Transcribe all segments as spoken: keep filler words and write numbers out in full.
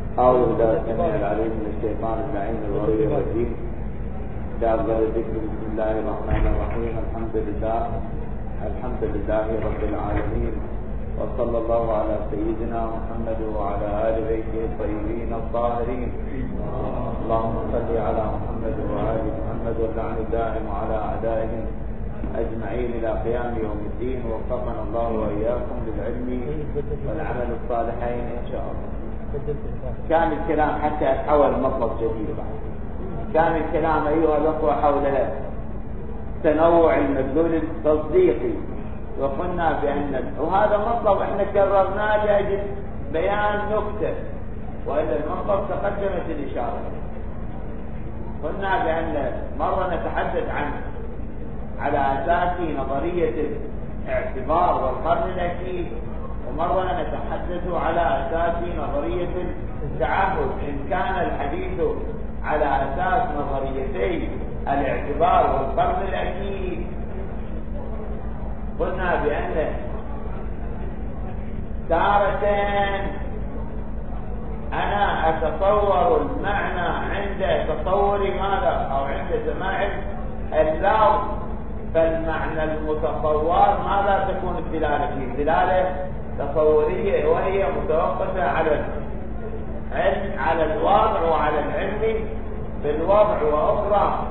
أعوذ بالله السميع العليم من الشيطان اللعين الغوي الرجيم. جاء الذكر. بسم الله الرحمن الرحيم. الحمد لله الحمد لله رب العالمين، وصلى الله على سيدنا محمد وعلى آل بيته الطيبين الطاهرين. اللهم صل على محمد وآل محمد واللعن الدائم على أعدائهم أجمعين إلى قيام يوم الدين. وفقنا الله وإياكم للعلم والعمل الصالحين إن شاء الله. كان الكلام حتى أتحول مطلب جديد بعد. كان الكلام أيها الأخوة حول تنوع المدلول التصديقي، وقلنا بأن وهذا مطلب احنا كررناه لأجل بيان نكتة، وإلا المطلب تقدمت الإشارة. قلنا بأن مرة نتحدث عن على أساس نظرية الاعتبار والقرن الأكيد، ومرة نتحدث على أساس نظرية التعهد. إن كان الحديث على أساس نظريتي الاعتبار والقرن الأكيد، قلنا بأن تارة أنا أتصور المعنى عند تصور ماذا أو عند سماع اللفظ، فالمعنى المتصور ماذا تكون الدلالة فيه؟ دلالة تصورية، وهي متوقفة على العلم على الوضع وعلى العلم بالوضع، وأخرى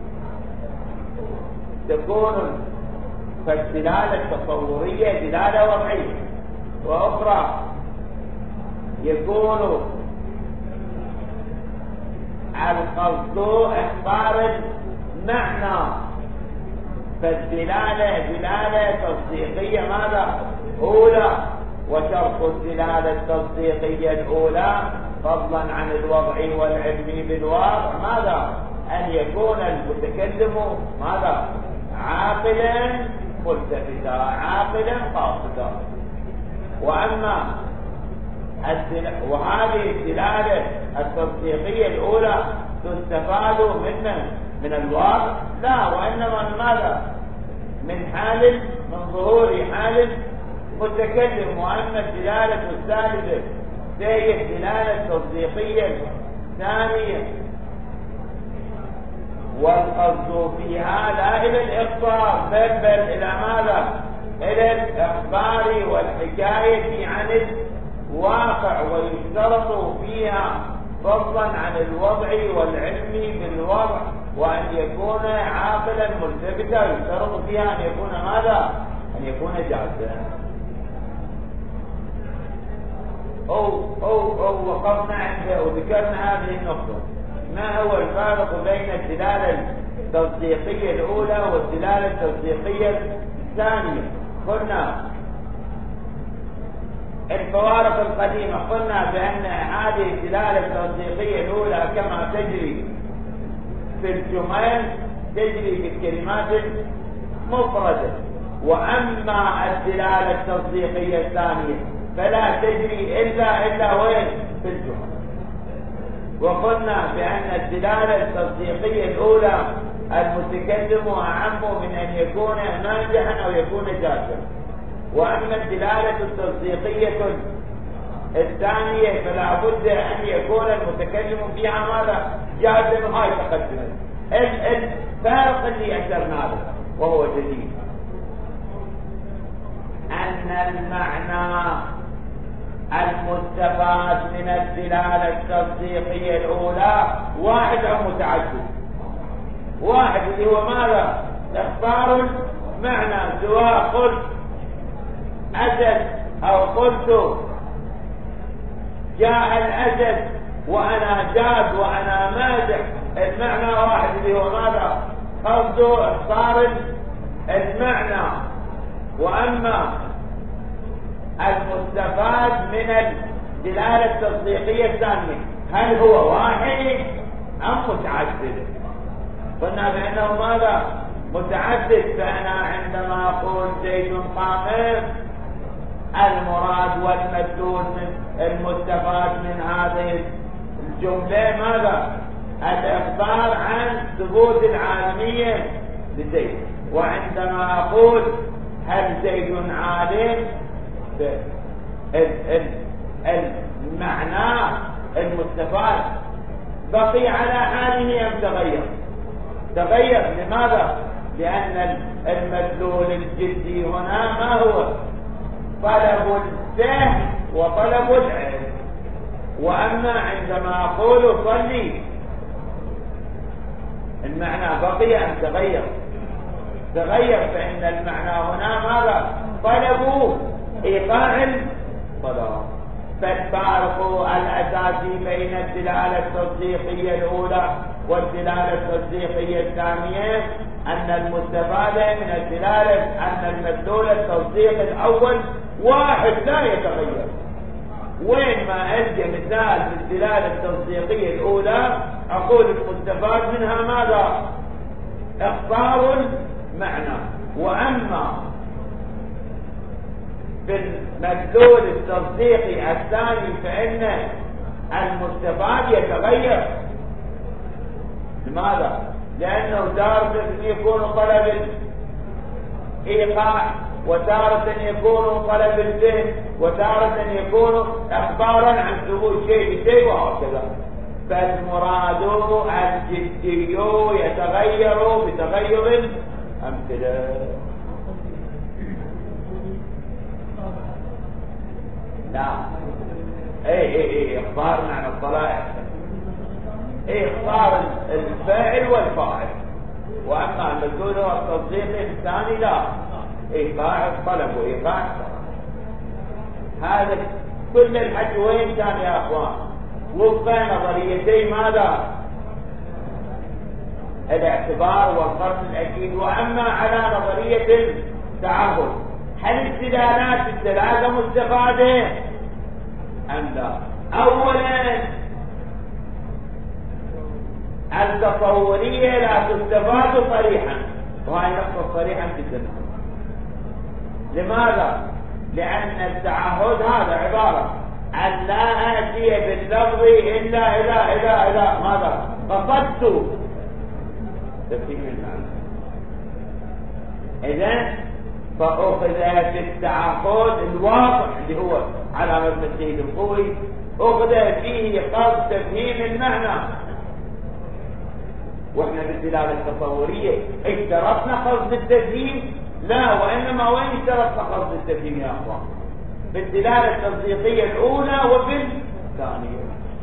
تكون فالدلالة التصورية دلالة وضعية، وأخرى يكون القصد إخبار المعنى، فالدلالة دلالة تصديقية ماذا؟ أولى. وشرط الدلالة التصديقية الأولى فضلا عن الوضع والعلم بالواقع ماذا؟ أن يكون المتكلم ماذا؟ عاقلا ملتفتا، عاقلا قاصدا. وأما وهذه الدلالة التصديقية الأولى تستفاد من من الواقع؟ لا، وإنما من ماذا؟ من حال من ظهور حال متكلم. وأما الدلالة الثالثة هي الدلالة التصديقية الثانية، والقصد فيها لا إلى الإخبار بل بل إلى ماذا؟ إلى الإخبار والحكاية عن الواقع، ويشترط فيها فضلا عن الوضع والعلم بالوضع وأن يكون عاقلا ملتفتا. يشترط فيها أن يكون ماذا؟ أن يكون جاهزا. أو أو أو وقفنا عنده وذكرنا هذه النقطة. ما هو الفارق بين الدلالة التصديقية الأولى والدلالة التصديقية الثانية؟ قلنا الفوارق القديمة، قلنا بأن هذه الدلالة التصديقية الأولى كما تجري في الجمل تجري في الكلمات المفردة، وأما الدلالة التصديقية الثانية فلا تجري إلا إلا وين؟ في الجمل. وقلنا بأن الدلالة التصديقية الأولى المتكلم أعم من أن يكون ناجحا أو يكون جازا، وأما الدلالة التصديقية الثانية فلا بد أن يكون المتكلم فيها ماذا؟ جازا. هاي تقدمت الفارق اللي أثرنا له وهو جديد، أن المعنى المستفاد من الدلالة التصديقية الأولى واحد أو متعدد؟ واحد، اللي هو ماذا؟ إخبار المعنى، سواء قلت أسد أو قلت جاء الأسد وأنا جاد وأنا مادح، المعنى واحد اللي هو ماذا؟ قصده إخبار المعنى. وأما المستفاد من الدلالة التصديقية الثانية هل هو واحد أم متعدد؟ قلنا بأنه ماذا؟ متعدد. فأنا عندما أقول زيد قائم، المراد والمدلول من المستفاد من هذه الجملة ماذا؟ الإخبار عن ثبوت العالمية لزيد. وعندما أقول هل زيد عالم، المعنى المستفاد بقي على حاله أم تغير؟ تغير. لماذا؟ لأن المدلول الجدي هنا ما هو؟ طلب الفهم وطلب العلم. وأما عندما أقول صلي المعنى بقي أم تغير؟ تغير. فإن المعنى هنا ماذا؟ طلب إيقاع الصلاة. فالفارق الأساسي بين الدلالة التصديقية الأولى والدلالة التصديقية الثانية أن المستفاد من الدلالة أن المدلول التصديق الأول واحد لا يتغير. وين ما ألقى مثال بالدلالة التصديقية الأولى أقول المستفاد منها ماذا؟ إخبار المعنى. وأما بالمدلول التصديقي الثاني فإن المستفاد يتغير. لماذا؟ لأنه تارة يكون طلب الإيقاع، وتارة يكون طلب الفهم، وتارة يكون إخبارا عن ثبوت شيء بشيء وهكذا. فالمراد الجدي يتغير بتغير الأمثلة. نعم. اي اي اي اخبار عن الطلائع، اي اخبار الفاعل والفاعل. واما المدلول التصديقي الثاني لا، ايقاع الطلب وايقاع الطلب. هذا كل الحج وين كان يا اخوان؟ وفق نظريتي ماذا؟ الاعتبار والقرن الاكيد. واما على نظريه التعهد هل الدلالات الثلاثه مستفاده ام لا؟ اولا التصوريه لا تستفاد صريحا، وهي نقطه صريحا جدا. لماذا؟ لان التعهد هذا عباره أن لا آتي باللفظ إلا إذا إذا إذا ماذا؟ قصدت تفهيم المعنى. إذن فأخذ في التعهد الواضح اللي هو على مبنى التهيد القوي أخذ فيه قصد تفهيم المعنى. وإحنا بالدلالة التصورية اشترطنا قصد التفهيم؟ لا، وإنما وين اشترطنا قصد التفهيم يا أخوان؟ بالدلالة التصديقية الأولى وبالثانية.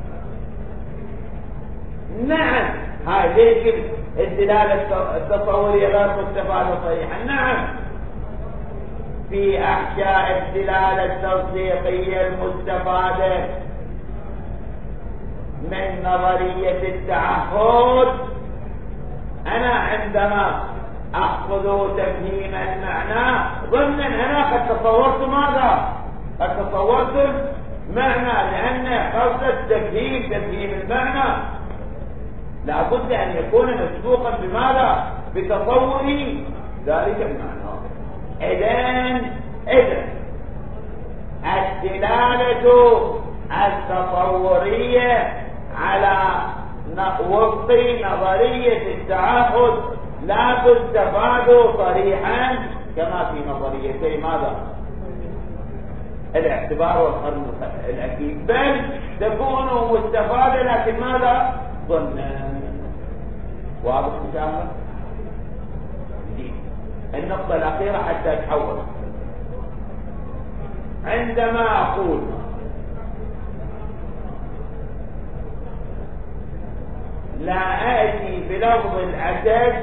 نعم، هاي ليش الدلالة التصورية غير مستفادة صحيحة؟ نعم، في أحشاء الدلالة التصديقية المستفادة من نظرية التعهد أنا عندما أخذ تفهيم المعنى ضمنا أنا قد تصورت ماذا؟ قد تصورت المعنى، لأن قصد التفهيم تفهيم المعنى لابد أن يكون مسبوقا بماذا؟ بتصوري ذلك المعنى. إذن إذن الدلالة التصورية على وفق نظرية التعهد لا تستفاد صريحا كما في نظريتي ماذا؟ الاعتبار والقرن الأكيد، بل تكون مستفادة لكن ماذا؟ ظنا. واضح إن شاء الله؟ النقطة الأخيرة حتى أتحول. عندما أقول لا آتي بلفظ الأسد،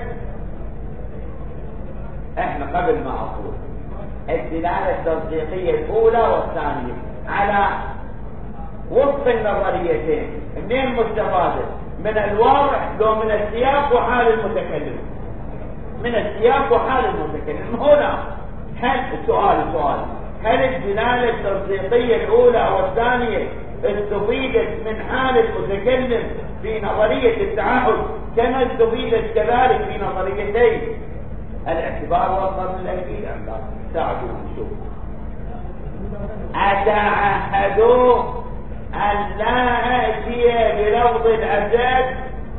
احنا قبل ما أقول الدلالة التصديقية الأولى والثانية على وفق النظريتين منين مستفادة؟ من الواضح لو من السياق وحال المتكلم؟ من السياق وحال المتكلم. هنا هل السؤال سؤال هل الدلالة التصديقية الأولى والثانية استفيدت من حال المتكلم في نظرية التعهد كما استفيدت كذلك في نظريتي الاعتبار والقرن الأكيد أم لا؟ ساعدوا نشوف. أتعهدوا أن لا آتي بلفظ الأسد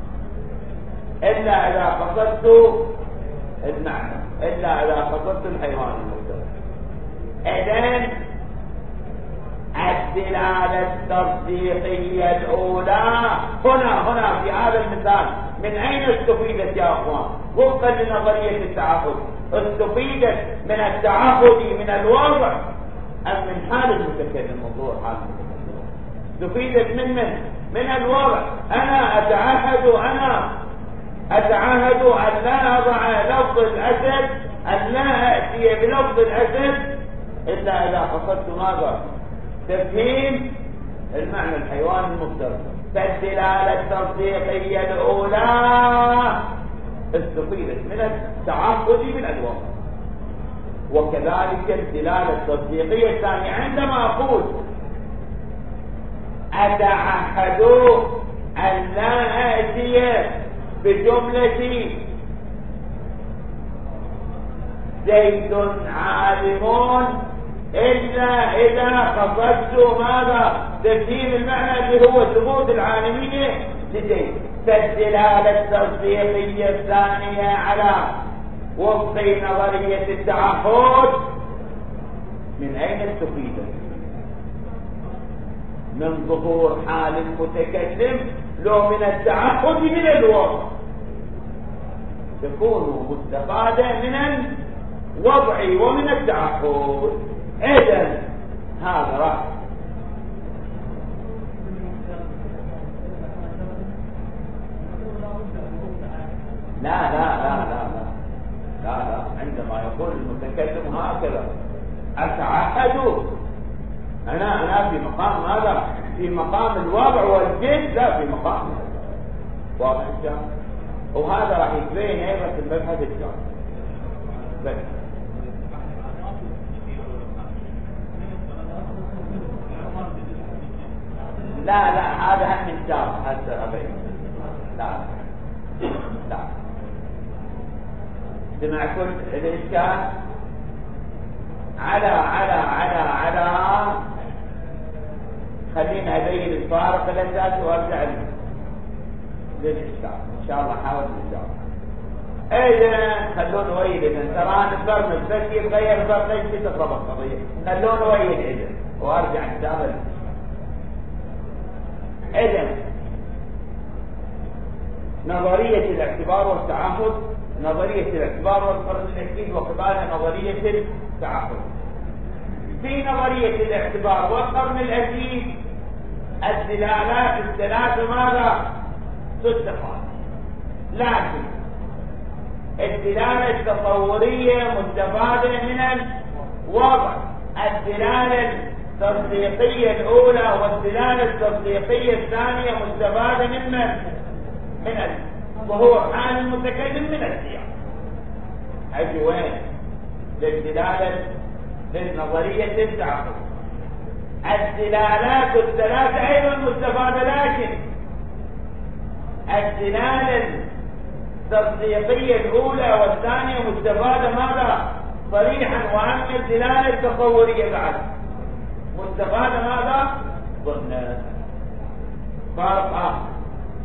إلا إذا قصدت المعنى، إلا إذا قصدت الحيوان المفترس. إذن الدلالة التصديقية الأولى هنا هنا في هذا المثال من أين استفيدت يا أخوان؟ وفقا لنظرية التعهد استفيدت من التعهد من الوضع أم من حال المتكلم؟ موضوع حال المتكلم استفيدت من من من الوضع. أنا أتعهد أنا أتعهد أن لا أضع لفظ الأسد، أن لا أأتي بلفظ الأسد إلا إذا قصدت ماذا؟ تفهيم المعنى الحيواني المفترض. فالدلالة التصديقية الأولى استفيدت من التعهد من الوضع، وكذلك الدلالة التصديقية الثانية عندما أقول أتعهد أن لا آتي بجملة زيد عالم إلا إذا قصدت ماذا؟ تفهيم المعنى اللي هو ثبوت العالمية لزيد. فالدلالة التصديقية الثانية على وفق نظرية التعهد من أين استفيدت؟ من ظهور حال المتكلم لو من التعهد من الوضع، تكون مستفادة من الوضع ومن التعهد. إذن هذا رأي. لا لا لا لا لا لا لا عندما يقول المتكلم هكذا أتعهد، أنا أنا في مقام هذا، في مقام الوضع والجد، لا في مقام واضح الشام. وهذا راح يتبين أيضا في المبحث الثاني. بس لا لا هذا هم من شاب هذا أبين. لا لا سمع كل الإشكال على على على على خلينا أبين الفارق الأساسي وأرجع للإشكال إن شاء الله. حاول نجاوب. إذا خلونا ويل إذا ترى نفرمج بس يتغير فرمج بتقرب القضية، خلونا ويل إذا وأرجع نتابع. إذا نظرية الاعتبار والتعهد، نظرية الاعتبار والقرن الأكيد وقبالها نظرية التعهد. في نظرية الاعتبار والقرن الأكيد الدلالات الثلاثة ماذا؟ تستفاد، لكن الدلالة التصورية مستفادة من الوضع، الدلالة التصديقية الأولى والدلالة التصديقية الثانية مستفادة من من؟ من ظهور حال المتكلم من السياق. أجي وين؟ للدلالة للنظرية التعهد. الدلالات الثلاثة أيضا مستفادة، لكن الدلالة التصديقية الأولى والثانية مستفادة ماذا؟ صريحا. وأما الدلالة التصورية بعد مستفادة ماذا؟ ظن. فرق آخر.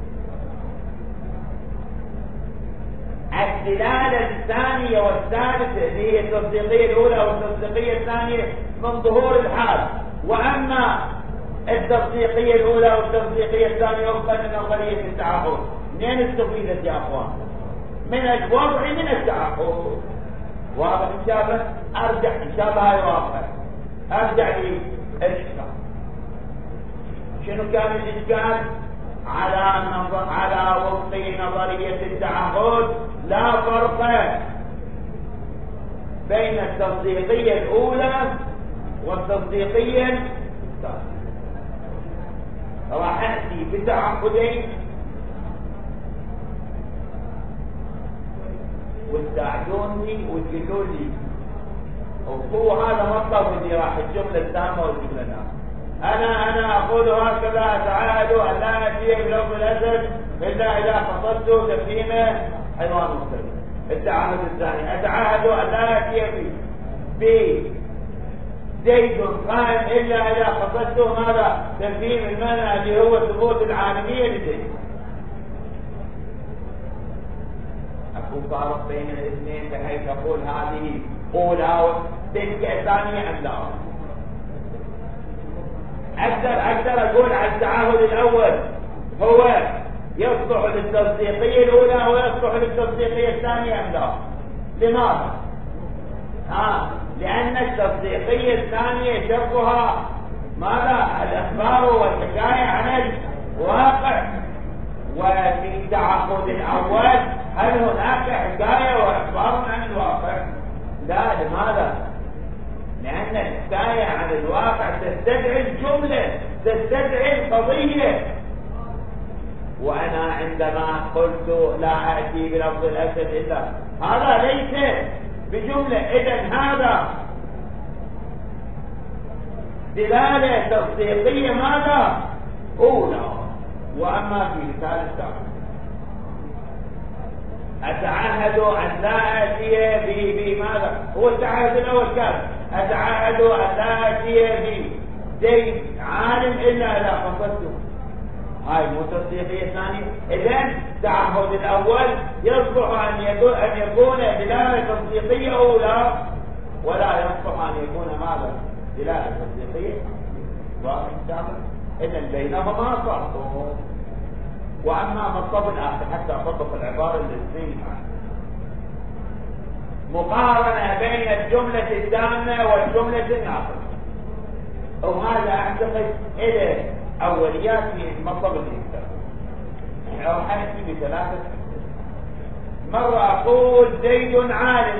الدلالة الثانية والثالثة اللي هي التصديقية الأولى والتصديقية الثانية من ظهور الحال، وأما التصديقية الأولى والتصديقية الثانية وفقا لنظرية التعهد. منين استفيدت يا أخوان؟ من الوضع من التعهد. واضح إن شاء الله؟ أرجع إن شاء الله هاي واضحة. أرجع للإشكال. شنو كان الإشكال؟ على نظر على وفق نظرية التعهد لا فرق بين التصديقية الأولى والتصديقية الثانية. راح أحكي بتعهدين وتساعدوني وتقولوا لي وهو هذا مطلب اللي راح الجملة التامة والجملة الناقصة. أنا أنا أقول هكذا أتعاهد أن لا أتي بلفظ الأسد إلا إذا قصدت تفهيم حيوان مختلف. التعهد الثاني أتعاهد أن لا أتي بزيد قائم إلا إذا قصدت ماذا؟ تفهيم المعنى اللي هو ثبوت العالمية لزيد. أكون فارق بين الاثنين بحيث أقول هذه أولى تلك الثانية أم لا؟ اقدر اقدر اقول على التعهد الاول هو يصلح للتصديقيه الاولى ويصلح للتصديقيه الثانيه ام لا؟ لماذا؟ آه لان التصديقيه الثانيه شرطها ماذا؟ الاخبار والحكايه عن الواقع، وفي التعهد الاول هل هناك حكايه واخبار عن الواقع؟ لا. لماذا؟ لأن الحكاية عن الواقع تستدعي الجملة، تستدعي القضية. وأنا عندما قلت لا أتي بلفظ الأسد إلا هذا ليس بجملة، إذن هذا دلالة تصديقية ماذا؟ أولى. وأما في مثال الثاني أتعهد أن لا أتي بماذا؟ هو التعهد الأول كان أتعهد أن لا أتي بزيد عالم إلا إذا قصدته. هاي مو تصديقية ثانية. إذن التعهد الأول يصلح أن يكون دلالة تصديقية أولى، ولا يصلح أن يكون ماذا؟ دلالة تصديقية ثانية. إذن بينهما فرق. وأما مطلب الآخر حتى أطبق العبارة الاثنين مقارنة بين الجملة التامة والجملة الناقصة، وهذا أعتقد إلى أوليات في مطلب الإنسان. أو حنحكي بثلاثة. مرة أقول زيد عالم،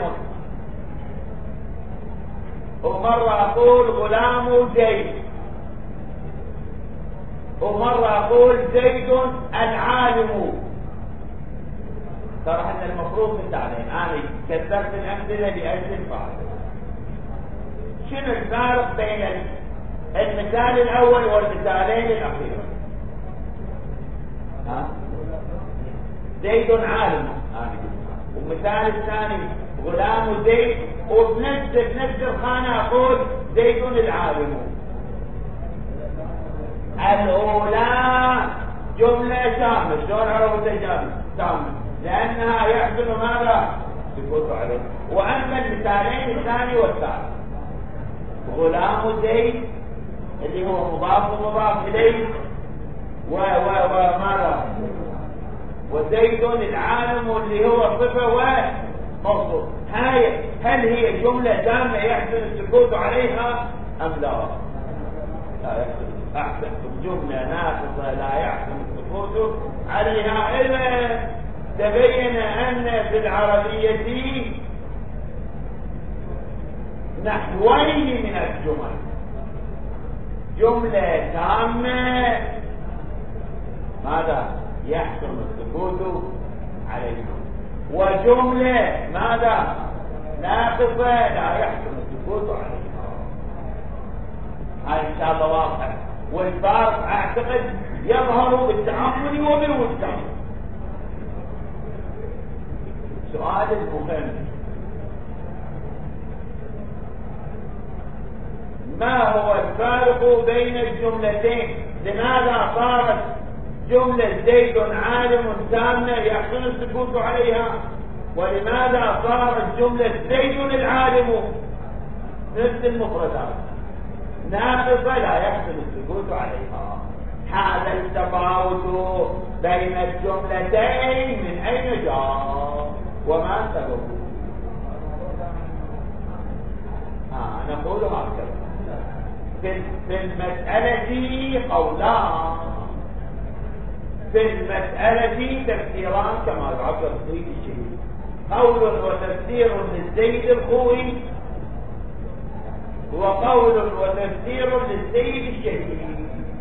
ومرة أقول غلام زيد، ومرة أقول زيد العالم. ترى أن المفروض بالتعليم أنا كثرت الأمثلة لأجل الفارق. شنو الفارق بين المثال الأول والمثالين الأخير؟ ها؟ زيد عالم، والمثال الثاني غلام زيد، وبنفس بنفس الخانة أقول زيد العالم. الأولى جملة تامة، شلون عرفت تامة؟ لأنها يحصل ماذا؟ سكوت عليه. وأما المثالين الثاني والثالث غلام زيد اللي هو مضاف ومضاف إليه وماذا؟ وزيد العالم اللي هو صفة وموصوف. هاي هل هي جملة تامة يحصل السكوت عليها أم لا؟ لا يحصل. أحسنتم. جملة ناقصة لا يحسن السكوت عليها إلا تبين أن في العربية نحوين من الجمل: جملة تامة ماذا يحسن السكوت عليها، وجملة ماذا ناقصة لا يحسن السكوت عليها. هاي إن شاء الله واضح. والفارق أعتقد يظهر بالتعامل وبالوجدان. سؤال المهم: ما هو الفارق بين الجملتين؟ لماذا صارت جملة زيد عالم تامة يحسن السكوت عليها، ولماذا صارت جملة زيد العالم نفس المفردات ناقصة لا يحسن السكوت عليها؟ هذا التفاوت بين الجملتين من أين جاء وما سببه؟ آه نقول هكذا: في المسألة قولان، في المسألة تفسيران كما ذكر الطيب الشهيد: قول وتفسير للزيد الخوي، وقول وتفسير للزيد الشهيد.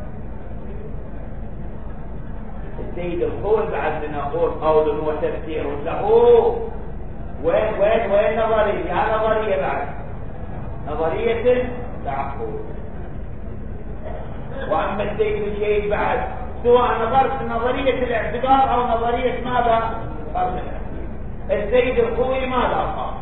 الزيد الخوي بعد نقول قول وتفسير له. وين وين وين نظرية؟ ها نظرية بعد نظرية التعقل. وأما الزيد الشهيد بعد سواء نظرت في نظرية الاعتبار أو نظرية ماذا؟ قرن الزيد الخوي ماذا قال؟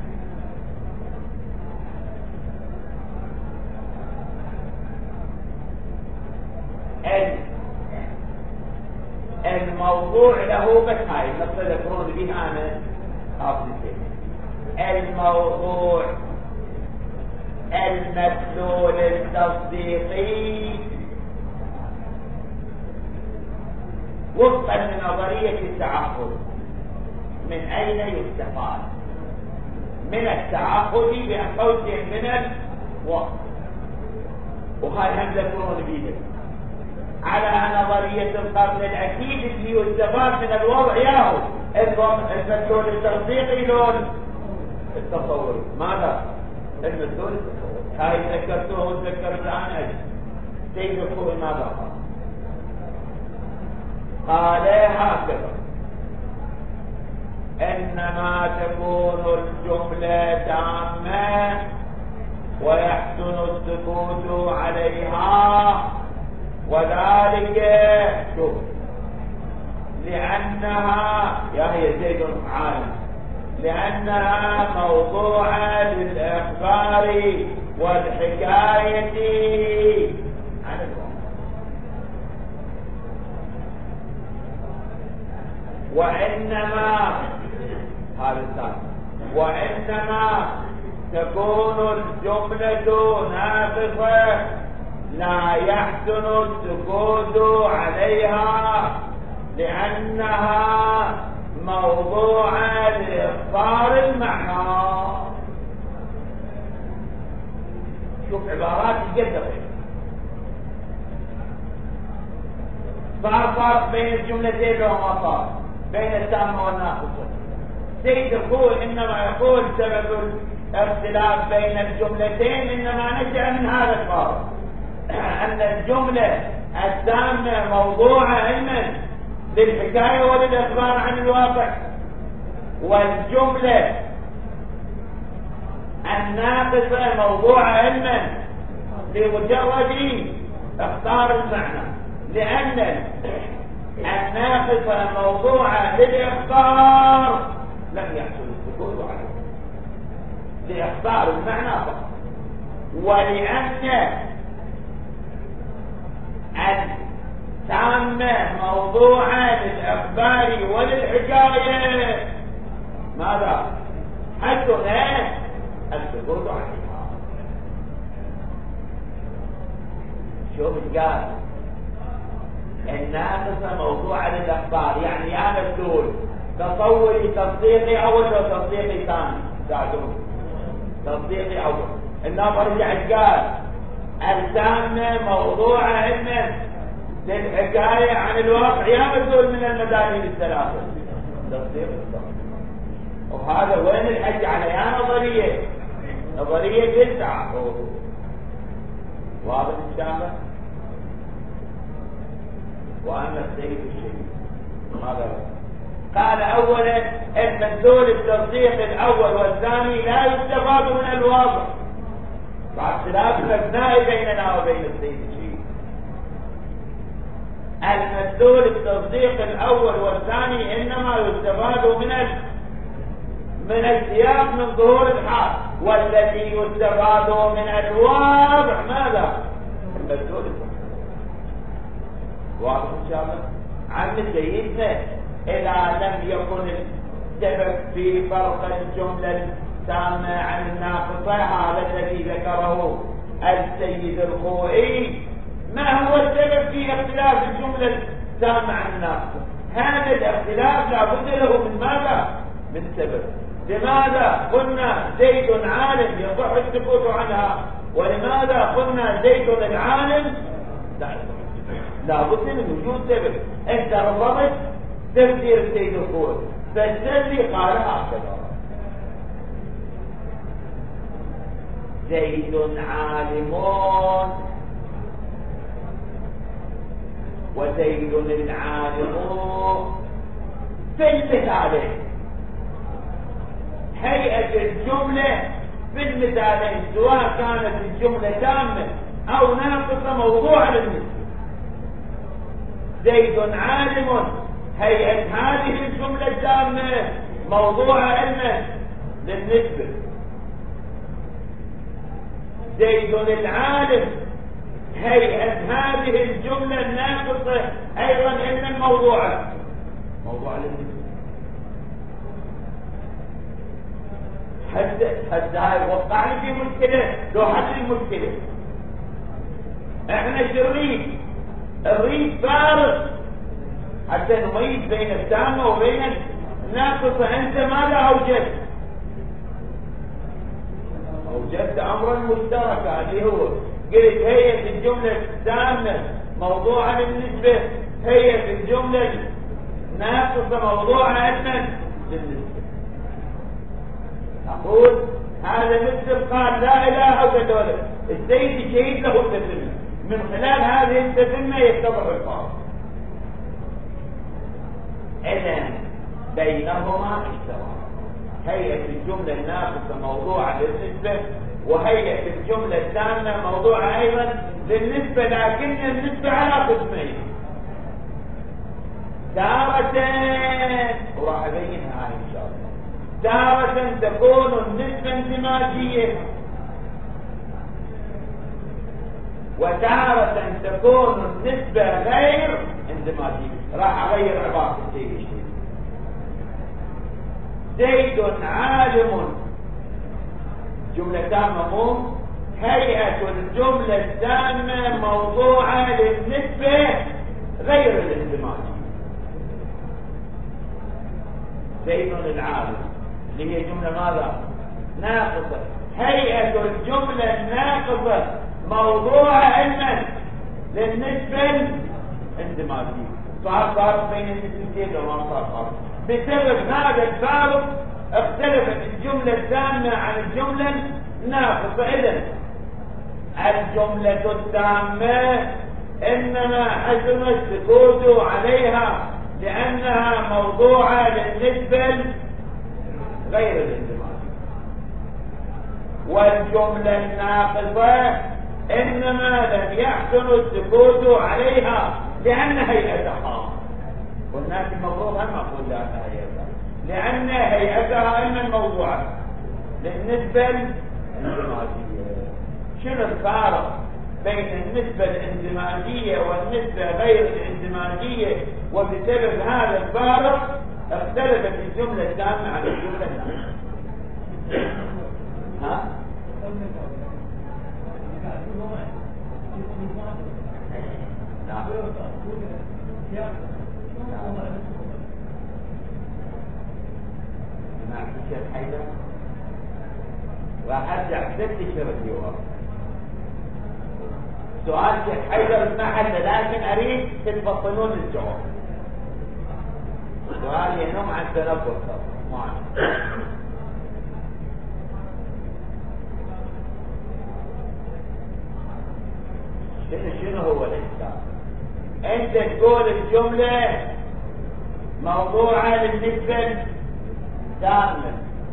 الموضوع له بس هاي نقصد يذكرون به أنا قابل الموضوع المدلول التصديقي وفقا لنظرية التعقد. من أين يستفاد؟ من التعقد بقوس من الوقت، وهاي هم ذكرون بيدك على نظرية القرن الأكيد اللي يستفاد من الوضع ياهو المدلول التصديقي لون التصوري. ماذا؟ المدلول التصوري. هاي ذكرتوه وذكرت أنا أجل سيد الخوي ماذا قال؟ قال هكذا: إنما تكون الجملة تامة ويحسن السكوت عليها، وذلك شوف لأنها يا هي زيد عالم لأنها موضوعة للإخبار والحكاية عن الواقع، وإنما هذا الثاني وإنما تكون الجملة ناقصة لا يحسن السكوت عليها لأنها موضوعة لإخبار المعنى. شوف عبارات جدا صار فرق بين الجملتين وما صار بين التامة والناقصة. سيد الخوي إنما يقول سبب الاختلاف بين الجملتين إنما نشأ من هذا الفرق، أن الجملة التامة موضوعة علما للحكاية وللإخبار عن الواقع، والجملة الناقصة موضوعة علما لمجرد اختار المعنى، لأن الناقصة موضوعة للإخبار لم يحصل السكوت عليه لإخبار المعنى فقط، ولأن التامة موضوعة للإخبار وللحكاية ماذا؟ حسن السكوت عليها. شوف قال الناقصة موضوعة للإخبار، يعني يا مسؤول تصوري تصديقي أول وتصديقي ثاني، ساعدوني تصديقي أول. النظر رجع قال التامة موضوعة علما للحكاية عن الواقع يا مسؤول من المدارين الثلاثة تصديق الصحيح. وهذا وين الحج على يا نظرية نظرية تسعة واضح إن شاء الله. وأما السيد الشيء ماذا قال؟ أولا المدلول التصديق الأول والثاني لا يستفاد من الواضح، مع اختلاف المبنى بيننا وبين السيد الشيء. المدلول التصديق الأول والثاني إنما يستفاد من ال... من السياق من ظهور الحال، والذي يستفاد من الواضح ماذا؟ المدلول التصديق. واضح إن شاء الله. عم سيدنا إذا لم يكن السبب في فرق الجملة التامة عن الناقصة هذا الذي ذكره السيد الخوئي، ما هو السبب في اختلاف الجملة التامة عن الناقصة؟ هذا الاختلاف لابد له من ماذا؟ من سبب. لماذا قلنا زيد عالم يصح السكوت عنها، ولماذا قلنا زيد العالم لا بد من وجود سبب؟ انت رفضت تفسير السيد الخوئي، فالسيد قال هكذا: زيد عالم وزيد العالم في المثالين. هيئة الجملة في المثالين سواء كانت الجملة تامة أو ناقصة موضوع للنسبة. زيد عالم هيئة هذه الجملة التامة موضوع علما للنسبة. زيد العالم هيئة هذه الجملة الناقصة أيضا علما موضوعا موضوع للنسبة. حتى حتى هاي وقعني في مشكلة لو حل المشكلة. احنا شريك الريد فارغ حتى نميز بين التامة وبين الناقصة. أنت ماذا أوجدت؟ أوجدت أمرا مشتركا اللي هو قلت هي في الجملة التامة موضوعة للنسبة، هي في الجملة الناقصة موضوعة أيضا للنسبة. أقول هذا مثل قال لا إله إلا الله، السيد الشهيد له التتمة، من خلال هذه التتمة يتضح الفارق. إذن بينهما اشتراك، هي في الجملة الناقصة موضوعة للنسبة، وهي في الجملة التامة موضوعة أيضا للنسبة، لكن النسبة على قسمين. تارة وراح أبينها إن شاء الله، تارة تكون النسبة اندماجية، وتارة تكون النسبة غير اندماجية. راح أغير عبارة السيد الشهيد. زيد عالم، جملة تامة مو هيئة الجملة التامة موضوعة للنسبة غير الاندماجية. زيد العالم اللي هي جملة ماذا؟ ناقصة. هيئة الجملة الناقصة موضوعة علما للنسبة الاندماجية. صار فارق بين النسبتين وما صار فارق؟ بسبب هذا الفارق اختلفت الجملة التامة عن الجملة الناقصة. إذن الجملة التامة إنما حسن السكوت عليها لأنها موضوعة للنسبة غير الاندماجية، والجملة الناقصة إنما لم يحسن السكوت عليها لأن هيئتها، والناس المفروض هم أقول لأن هيئتها، لأن هيئتها علما موضوعة بالنسبة الاندماجية. شنو الفارق بين النسبة الاندماجية والنسبة غير الاندماجية؟ وبسبب هذا الفارق اختلفت الجملة التامة عن الجملة الناقصة. ها؟ نعم. سمعت الشيخ حيدر؟ راح ارجع ست اشهر اليوم. سؤال الشيخ حيدر ما حل، لكن اريد تتفصلون الجواب. سؤال ينم عن تنفس معنا. شنو شنو هو الإشكال؟ أنت تقول الجملة موضوعة للنسبة تامة،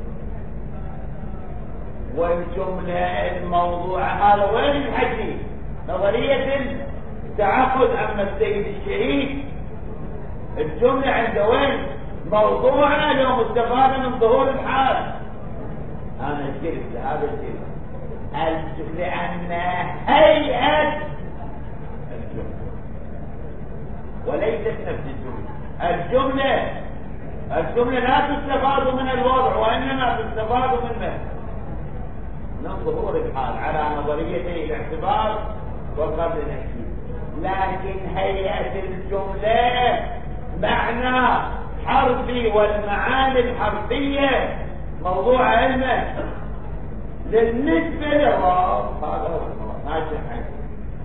والجملة الموضوعة هذا وين الحكي؟ نظرية التعقد. أما السيد الشهيد الجملة عنده وين؟ موضوعة لو مستفادة من ظهور الحال. أنا قلت هذا الشيء لأن هيئة الجملة وليست نفس الجملة. الجملة الجملة لا تستفاد من الوضع، وإنما تستفاد من من ظهور الحال على نظريتي الاعتبار وقبل التأكيد. لكن هيئة الجملة معنى حرفي، والمعاني الحرفية موضوع علمه بالنسبة للرب. هذا هو الموضوع. ماشي حاجة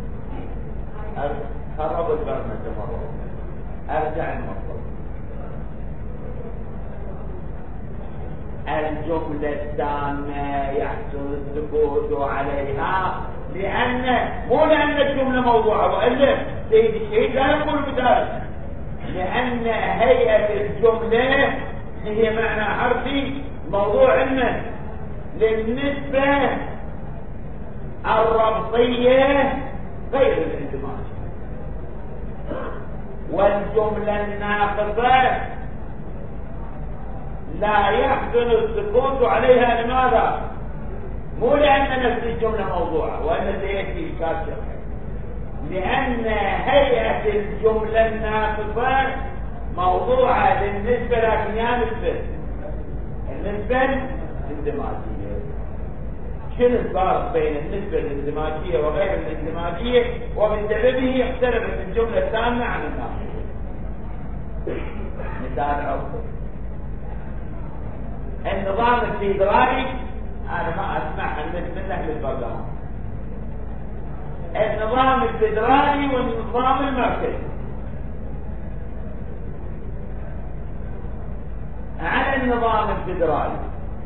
خرب البرمجة مرة. أرجع المطلب. الجملة التامة يحصل السكوت عليها لأن مو لأن الجملة موضوعة، وإلا سيد الشهيد لا يقول بذلك، لأن هيئة الجملة هي معنى حرفي موضوع علمه للنسبة الربطية غير الاندماج. والجملة الناقصة لا يحسن السكوت عليها. لماذا؟ مو لأن نفس الجملة موضوعة، وأن سيأتي إشكال، لأن هيئة الجملة الناقصة موضوعة بالنسبة، لكن يا نسبة النسبة الاندماجية. شنو الفرق بين النسبة الاندماجية وغير الاندماجية؟ وبسببه اختلفت الجملة التامة عن الناقصة. مثال عرفي. النظام الفيدرالي أنا ما أسمعها من أهل البرلمان. النظام الفيدرالي والنظام المركزي. على النظام الفيدرالي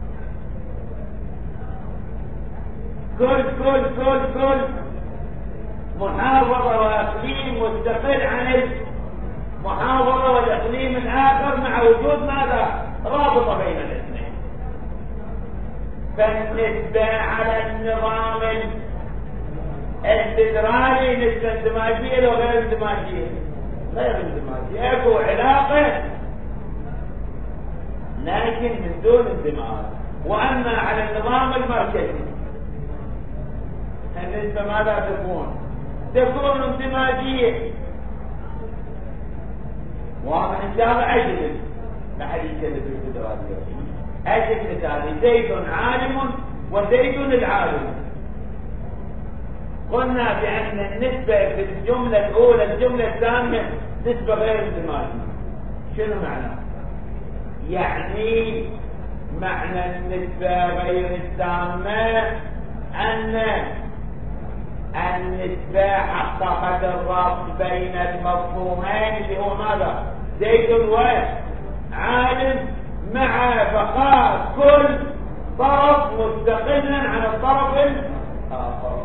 كل كل كل كل محافظة وإقليم مستقل عن المحافظة والإقليم الآخر مع وجود ماذا؟ رابطة بين الاثنين. فالنسبة على النظام الفيدرالي نسبة اندماجية وغير اندماجية. غير اندماجية، اكو علاقة لكن من دون اندماج. واما على النظام المركزي النسبة ماذا تكون؟ تكون اندماجية. واضح ان شاء الله اجل لحد يتكلم في الفيدرالية. اجل مثالي زيد عالم وزيد العالم. قلنا بأن النسبة في الجملة الأولى الجملة الثانية نسبة غير اندماجية. شنو معنى؟ يعني معنى النسبة غير التامة أن النسبة حققت الربط بين المفهومين اللي هو ماذا؟ زيد وعالم مع بقاء كل طرف مستقلا عن الطرف الآخر.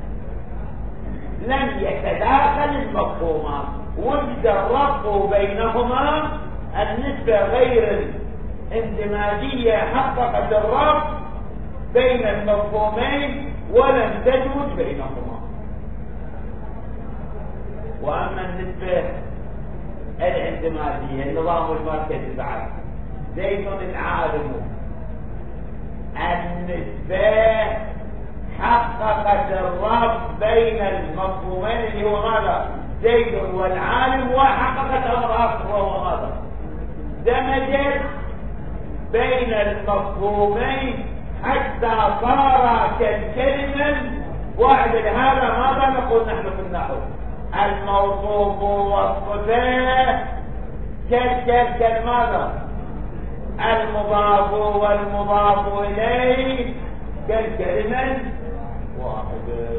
لم يتداخل المفهومان، وجد الربط بينهما. النسبة غير الاندماجية حققت الربط بين المفهومين ولم تزوج بينهما. واما النسبة الاندماجية النظام المركزي بعد زيد العالم، النسبة حققت الربط بين المفهومين اللي هو ماذا؟ زيد والعالم، وحققت امر اخر وهو ماذا؟ دمجت بين المفهومين حتى صار كالكلمة واحدة. لهذا ماذا نقول نحن في النحو؟ الموصوف والصفة كالكل ماذا؟ المضاف والمضاف إليه كالكلمة واحدة.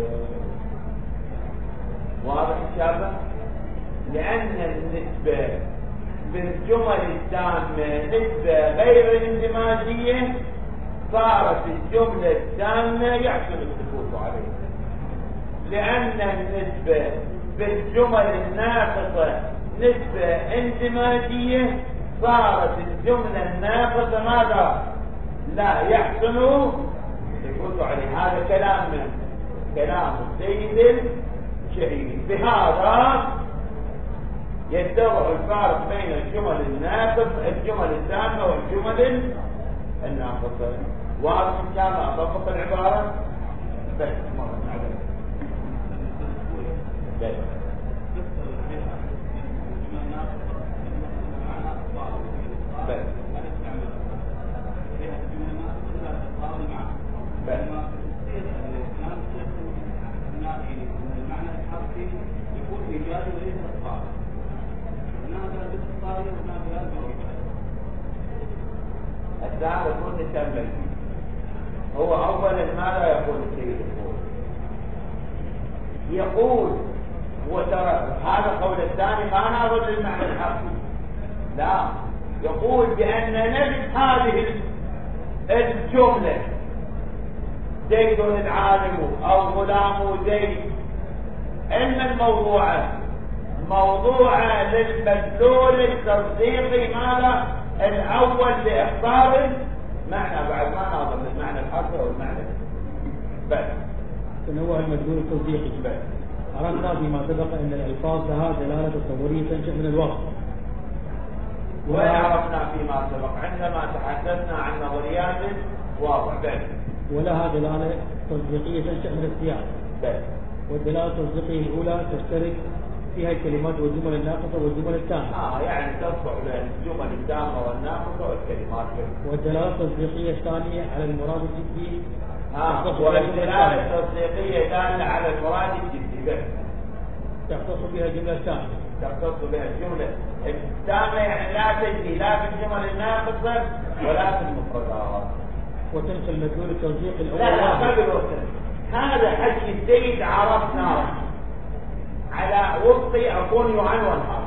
واضح إن شاء الله؟ لأن النسبة بالجمل التامة نسبة غير الاندماجية صارت الجملة التامة يحصل السكوت عليها. لأن النسبة بالجمل الناقصة نسبة اندماجية صارت الجملة الناقصة ماذا؟ لا يحسن السكوت عليه. هذا كلام من كلام السيد الشهيد. بهذا يتضح الفارق بين الجمل الناقص الجمل التامة والجمل الناقصة. واضح ان شاء الله اضبط العبارة بس مرة نعلم بس بس بس المعنى الحرفي يكون إيجابي وليس إصرار. هناك بالاتصال وهناك بالإيجاب. الدعوة يكون نكمل. هو أولا ماذا يقول السيد الفوز؟ يقول وترى هذا قول الثاني ما ناظر للمعنى الحرفي. لا، يقول بأن نجد هذه الجملة زيد العالم أو غلام زيد إن الموضوع موضوع للمدلول التصديقي ماذا الأول لإخبار معنى بعد ما ناظر للمعنى الحرفي والمعنى بس تنوع المدلول التصديقي. بس عرفنا فيما سبق أن الألفاظ لها دلالة تصورية تنشأ من الوقت. وعرفنا فيما سبق عندما تحدثنا عن نظريات واضح بس ولها دلالة تصديقية تنشأ من السياق. بس والدلالة التصديقية الأولى تشترك فيها الكلمات والجمل الناقصة والجمل التامة. اه يعني تصلح للجمل التامة والناقصة والكلمات. والدلالة التصديقية الثانية على المراد الجدي. اه والدلالة التصديقية دالة على المراد الجدي بس تختص بها الجملة الثانية. تختص بها الجملة التامة، يعني لا تجري لا في الجمل الناقصة ولا في المفردات. وتنقل مدلول التوثيق الأول. لا لا قبل وصل هذا حكي السيد عرفنا على وفق أكون يعنون هذا،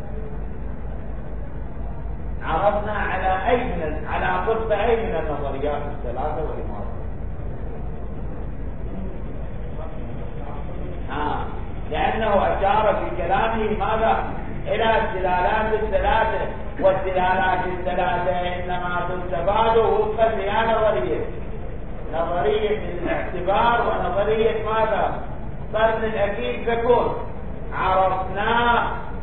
عرفنا على أي من على طبق أي من النظريات الثلاثة والإمارة. آه. لأنه أشار في كلامه ماذا؟ إلى الدلالات الثلاثة، والدلالات الثلاثة إنما تستفاد وفقا لها نظرية نظرية الاعتبار ونظرية ماذا؟ قرن الأكيد تكون عرفنا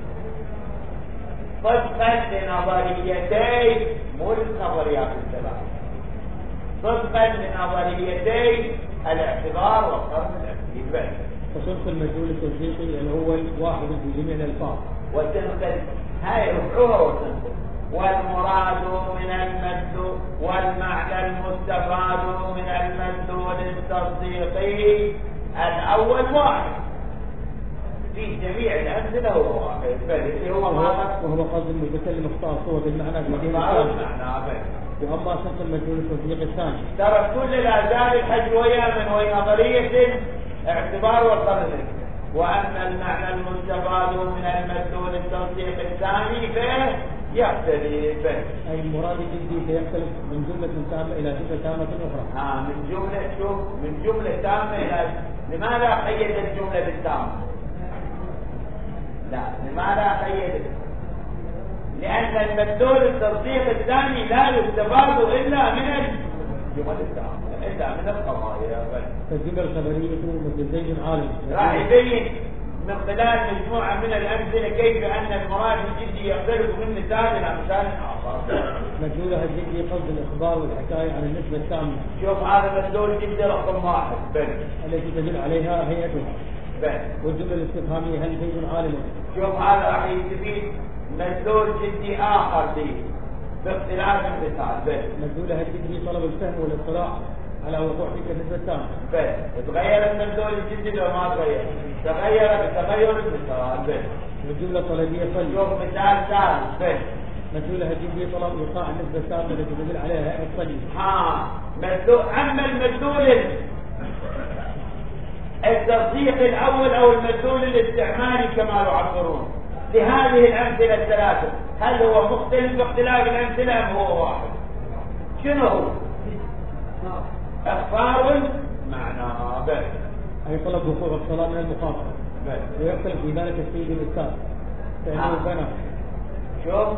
طبقا لنظريتي مو النظريات الثلاثة، طبقا لنظريتي الاعتبار والقرن الأكيد بس. وتنقل المدلول التوثيقي الأول واحد في جميع الألفاظ. وتنقل هاي رفعوها وتنقل. والمراد من المدلول والمعنى المستفاد من المدلول التصديقي الأول واحد في جميع الأمثلة هو واحد بل هو ماذا؟ وهو قصد المتكلم اختار صورة المعنى المدين الثاني. وأما أصدق المدلول التصديقي الثاني ترى كل الآثار الحجوية من وهي نظرية اعتبار والقرن، وأما المعنى المستفاد من المدلول التصديق الثاني فيه يختلف به. أي المراد الجدي سيختلف من جملة تامة إلى جملة تامة أخرى. آه من جملة شوف من جملة تامة إلى لماذا قيد الجملة بالتامة؟ لا لماذا قيد؟ لأن المدلول التصديق الثاني لا يستفاد إلا من الجمل التامة إلا من القضايا. فالجملة الخبرية مثل زيد عالم راح يبين من خلال مجموعة من الأمثلة كيف أن المراد الجدي يختلف من مثال إلى مثال آخر. مدلولها الجدي قصد الإخبار والحكاية عن النسبة التامة. شوف هذا مدلول جدي رقم واحد بل التي تدل عليها هيئتها. بل والجملة الاستفهامية هل زيد عالم. شوف هذا راح يستفيد مدلول جدي آخر دي باختلاف المثال. بل مدلولها الجدي طلب الفهم والاطلاع على وقوع تلك النسبة التامة. بل تغير المدلول الجدي لو ما تغير تغير بتغير المثال. بل والجملة الطلبية صلي. شوف مثال ثالث. بل مدلولها الجدي طلب إيقاع النسبة التامة التي تدل عليها هيئة صلي. ها مدلول. أما المدلول التصديق الأول أو المدلول الاستعمالي كما يعبرون لهذه الأمثلة الثلاثة هل هو مختلف باختلاف الأمثلة أم هو واحد؟ شنو هو؟ إخبار معناه بس أي طلب وقوع الصلاة من المخاطرة. ويختلف في ذلك السيد الأستاذ فإنه بنى. شوف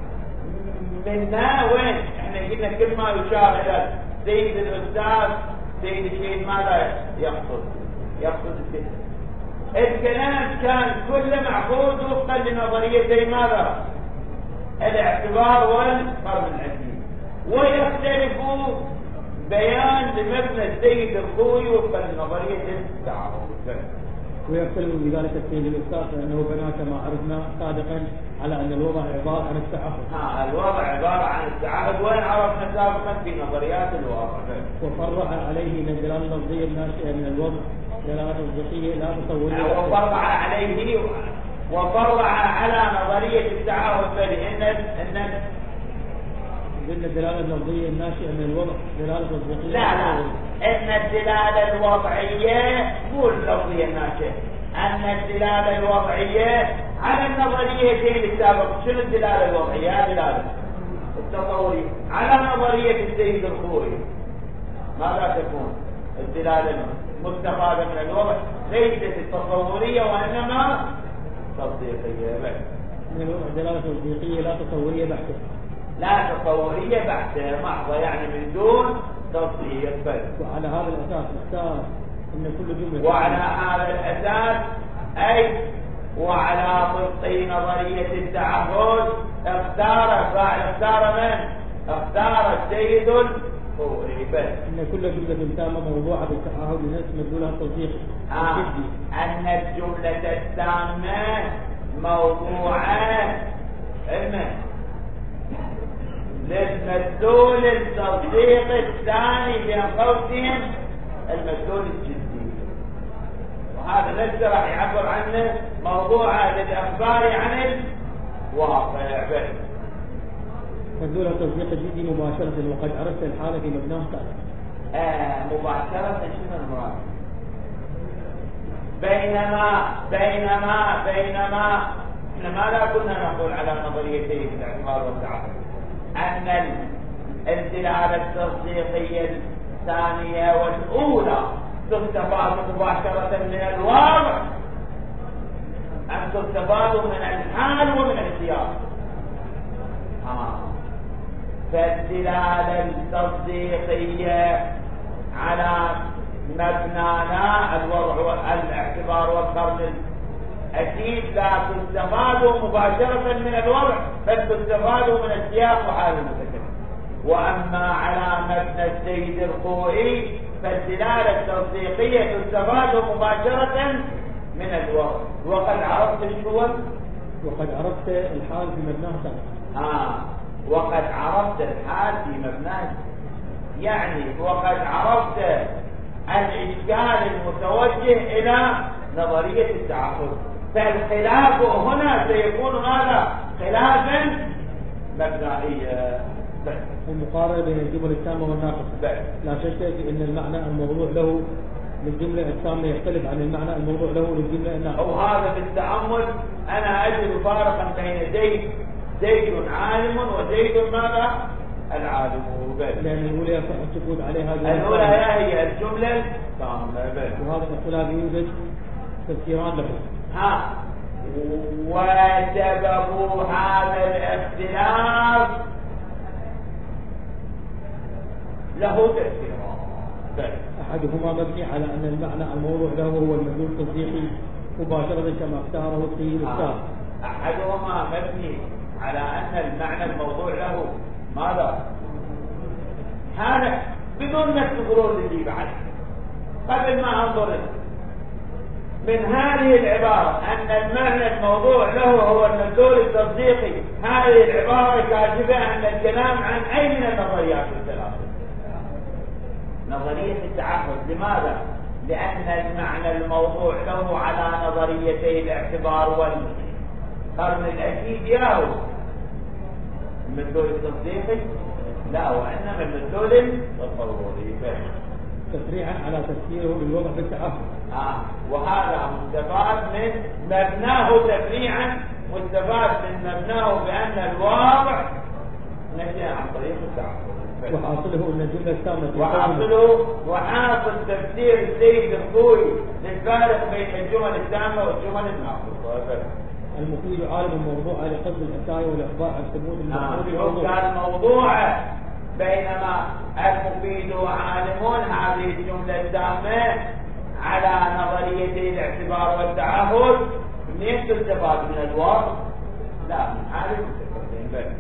منا وين احنا قلنا كل ما يشار إلى سيد الأستاذ سيد الشيء ماذا يقصد؟ يقصد السيد. الكلام كان كله معقود وفقا لنظريتي ماذا؟ الاعتبار والقرن العديد، ويختلف بيان لمبنى السيد الخوي وفقا لنظرية التعارض. ويختلف بذلك السيد الأستاذ لأنه بنى كما عرفنا سابقا على أن الوضع عبارة عن التعهد. ها الوضع عبارة عن التعهد وين عرفنا سابقا في نظريات الوضع. وفرع عليه من الدلالة اللفظية الناشئة من الوضع دلالة وظيفية لا تصورية. وفرع عليه وفرع على نظرية التعهد بأن ان ان الدلالة اللفظية الناشئة من الوضع دلالة وظيفية. لا لا ان الدلالة الوضعية مو اللفظية الناشئة، ان الدلالة الوضعية على النظريتين السابقة. شنو الدلالة الوضعية؟ دلالة التصورية على نظرية السيد الخوي. ماذا تكون الدلالة مستفادة من الوضع؟ ليست التصورية وإنما تصديقية بس. من الوضع دلالة تصديقية لا تصورية بحتة. لا تصورية بحتة محضة يعني من دون تصديق بس. وعلى هذا الأساس نختار أن كل جملة وعلى هذا الأساس أي وعلى طبق نظرية التعهد اختار فاعل اختار من؟ اختار السيد الخوي بس. أن كل جملة تامة موضوعة بالتعهد لنفس مدلولها التوثيقي. آه. أن الجملة التامة موضوعة علما للمدلول التصديق الثاني بين قوسين المدلول الجدي، وهذا لسه راح يعبر عنه موضوعة للإخبار عن الواقع. مدلول التصديق الجدي مباشرة وقد عرفت الحالة في مبناه آه مباشرة شنو المراد؟ بينما بينما بينما احنا ماذا كنا نقول على نظريتين الاعتبار والتعاقد؟ ان الدلالة التصديقية الثانية والأولى تستفاد مباشرة من الواقع أن تستفاد من الحال ومن السياق. آه. فالدلالة التصديقية على مبنانا الوضع والاعتبار والقرن الأكيد لا تستفاد مباشرة من الوضع بل تستفاد من السياق وحال المتكلم. وأما على مبنى السيد الخوئي فالدلالة التصديقية تستفاد مباشرة من الوضع. وقد عرفت الشوى وقد عرفت الحال في مبناه آه وقد عرفت الحال في مبناه، يعني وقد عرفت الإشكال المتوجه إلى نظرية التعاقد. فالخلاف هنا سيكون هذا خلافا مبنائيا. المقارنة بين الجمل التامة والناقصة. لا شك في أن المعنى الموضوع له للجملة التامة يختلف عن المعنى الموضوع له للجملة الناقصة. وهذا بالتأمل أنا أجد فارقا بين زيد زيد عالم وزيد ماذا؟ العالم. لأن الأولى يصح السكوت عليها. الأولى هي الجملة التامة. وهذا الاختلاف يوجد تفسيران له. ها وسبب هذا الاختلاف له تفسيران. أحدهما مبني على أن المعنى الموضوع له هو المدلول التصديقي مباشرة كما اختاره السيد الأستاذ. أحدهما مبني على أن المعنى الموضوع له ماذا؟ هذا بدون ما تقولون لي بعد قبل ما أنظر من هذه العبارة أن المعنى الموضوع له هو المدلول التصديقي. هذه العبارة كاذبة عن الكلام عن أي من النظريات الثلاثة. نظرية التعهد. لماذا؟ لأن المعنى الموضوع له على نظريتي الاعتبار والقرن الأكيد ياهو المدلول التصديقي لا وإنما المدلول التصوري تفريعا على تفسيره بالوضع بالتعهد. آه. وهذا مستفاد من مبناه تفريعا مستفاد من مبناه بأن الواضع نجي عن طريق التعهد. وحاصله أن الجملة التامة وحاصله وحاصل تفسير السيد الخوئي للفارق بين الجمل التامة والجمل الناقصة. المفيد عالم الموضوع على قصد الحكاية والإخبار عن ثبوت الموضوع. كان موضوع بينما المفيد عالمون هذه الجملة التامة على نظرية الاعتبار والتعهد. منين تستفاد من الواقع؟ لا من حال المتكلم.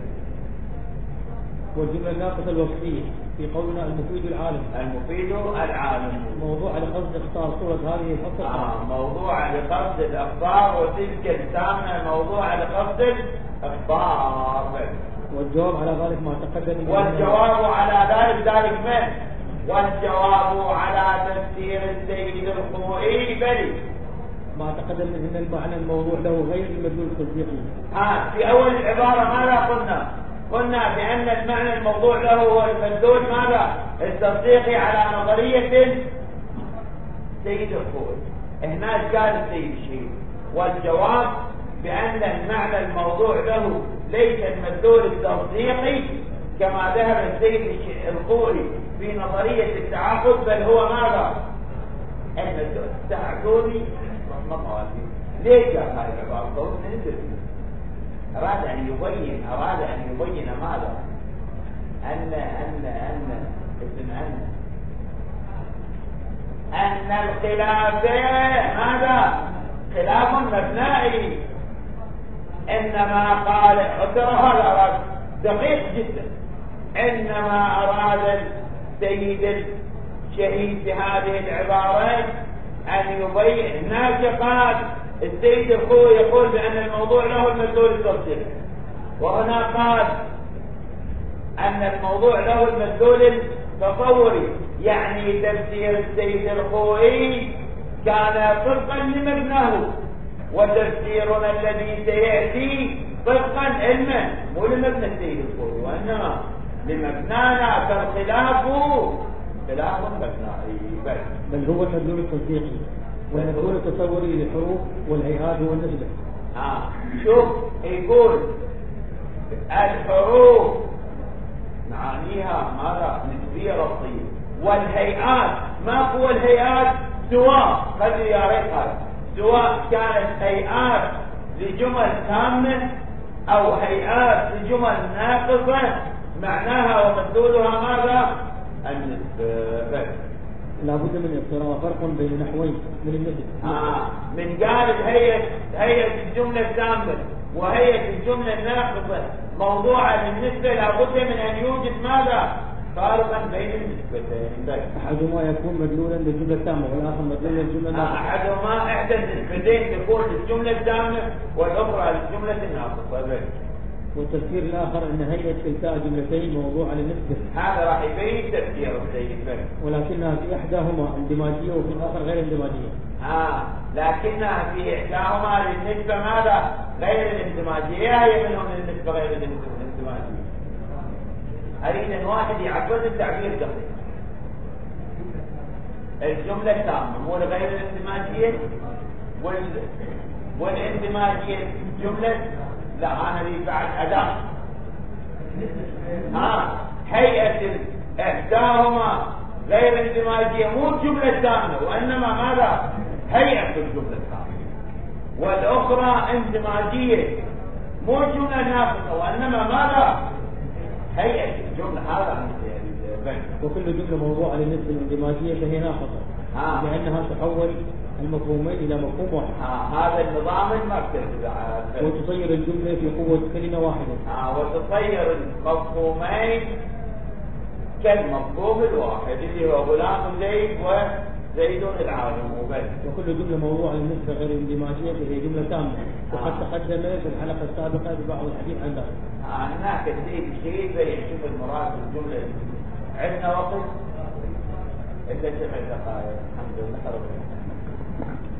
والجملة الناقصة الوصفية في قولنا المفيد العالم. المفيد العالم موضوع لقصد اختار صورة هذه الحصة. آه موضوع لقصد الأخبار وتلك التامة موضوع لقصد الأخبار. والجواب على ذلك ما تقدم. والجواب على ذلك ذلك من؟ والجواب على تفسير السيد الخوئي بلي ما تقدم من ان المعنى الموضوع له غير المدلول التصديقي. اه في اول العبارة ماذا قلنا؟ قلنا بأن المعنى الموضوع له هو المدلول ماذا؟ التصديقي على نظرية سيد الخوئي. هنا قال السيد الشيخ والجواب بأن المعنى الموضوع له ليس المدلول التصديقي كما ذهب السيد الخوئي في نظرية التعاقد بل هو ماذا؟ المدلول التعاقدي. ليش قال هذه العبارة؟ أراد أن يبين أراد أن يبين ماذا؟ أن أن أن اسم أن أن الخلاف ماذا؟ خلاف مبنائي. إنما قال ترى هذا أراد دقيق جدا. إنما أراد السيد الشهيد بهذه العبارات أن يبين. هناك قال السيد الخوئي يقول بأن الموضوع له المدلول التصديقي، وهنا قال أن الموضوع له المدلول التصوري. يعني تفسير السيد الخوئي كان طبقا لمبناه وتفسيرنا الذي سيأتي طبقا علما مو لمبنى السيد القرطبي وإنما لمبنانا فالخلاف خلاف مبنائي بل بل هو المدلول التصديقي والمدلول التصوري للحروف والهيئات هو النسبة. آه. شوف يقول الحروف معانيها ماذا نسبية لفظية والهيئات ما هو الهيئات سواء خلي يا ريت سواء كانت هيئات لجمل تامة أو هيئات لجمل ناقصة معناها ومدلولها ماذا؟ النسبة. لابد من اقتراء فرق بين نحوين من النسبة. آه. من قال هيئة هيئة الجملة التامة وهيئة الجملة الناقصة موضوعة بالنسبة لابد من أن يوجد ماذا؟ فارقا بين النسبتين. أحدهما يكون مدلولا للجملة التامة والآخر مدلولا للجملة الناقصة. أحدهما إحدى النسبتين تكون للجملة التامة والأخرى للجملة الناقصة. والتفسير الآخر أن هيئة التاء جملتين موضوعة للنسبة. هذا راح يبين تفسير السيد بن. ولكنها في إحداهما اندماجية وفي الآخر غير اندماجية. آه لكنها في إحداهما للنسبة ماذا؟ غير الاندماجية. هي منهم للنسبة غير الاندماجية. أريد أن واحد يعبر التعبير دقيق. الجملة التامة مو غير الاندماجية وال... والاندماجية جملة لا أنا لي بعد أداة. ها هيئة إحداهما غير اندماجية مو الجملة تامة وإنما ماذا؟ هيئة الجملة التامة والأخرى اندماجية مو الجملة ناقصة وإنما ماذا؟ هيئة الجملة. هذا وكل جملة موضوعة للنسبة الاندماجية فهي ناقصة آه. لأنها تحول المفهومين إلى مفهوم واحد. آه. هذا النظام المركزي وتصير الجملة في قوة كلمة واحدة. آه. وتصير المفهومين كالمفهوم الواحد اللي هو غلام زيد وزيد العالم وبس. وكل جملة موضوعة للنسبة غير اندماجية فهي جملة تامة. وقد تقدم في الحلقة السابقة ببعض الحديث عن ذلك. آه. هناك تزيد شيء فيشوف المراد بالجملة. عندنا وقت إلا سبع دقائق. الحمد لله رب العالمين.